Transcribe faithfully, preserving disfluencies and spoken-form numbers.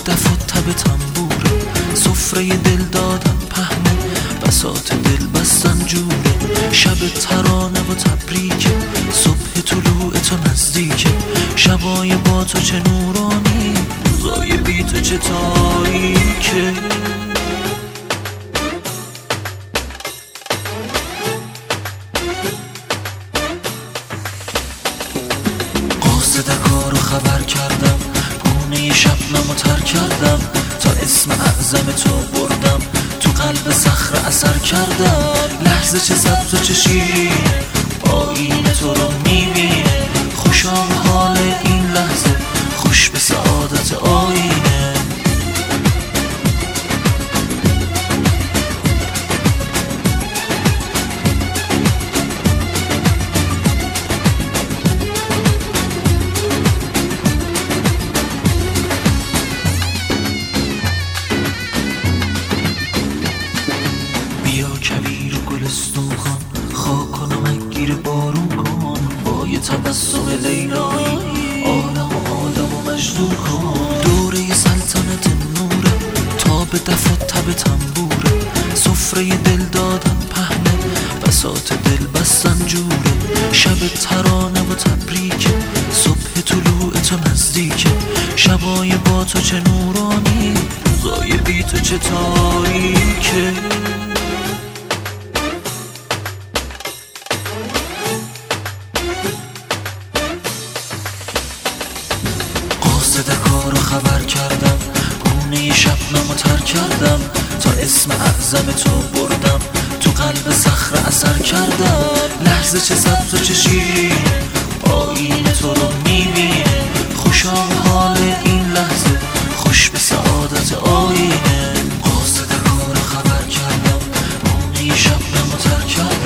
دف و تب تنبوره، سفره دل دادن پهنه، بساط دل بستن جوره. شب ترانه و تبریکه، صبح طلوع تو نزدیکه. شبای با تو چه نورانی، روزای بی تو چه تاریکه. قاصدکارو خبر کردم، گونه شبنمو تر کردم. تا اسم اعظم تو بردم، تو قلب صخره اثر کردم. لحظه چه سبز و چه شیرین، آینه تو رو میبینه. خوشا به حال این لحظه، خوش به سعادت آینه. بیا کویر و گلستون کن، خاک کنم گیر بارون کن. با یه تبسم لیلایی، آدم و آدم و مجنون کن. دوره سلطنت نوره، تا به دف و تب تنبوره. سفره دل دادن پهنه، بساط دل بستن جوره. شب ترانه و تبریکه، صبح طلوع تو نزدیکه. شبای با تو چه نورانی، روزای بی تو چه تاریکه. قاصدکارو خبر کردم، گونه شبنمو تر کردم. تا اسم اعظم تو بردم، تو قلب صخره اثر کردم. لحظه چه سبز و چه شیرین، آینه تو رو میبینه. خوشا به حال این لحظه، خوش به سعادت آینه. قاصدکارو خبر کردم، گونه شبنمو تر کردم.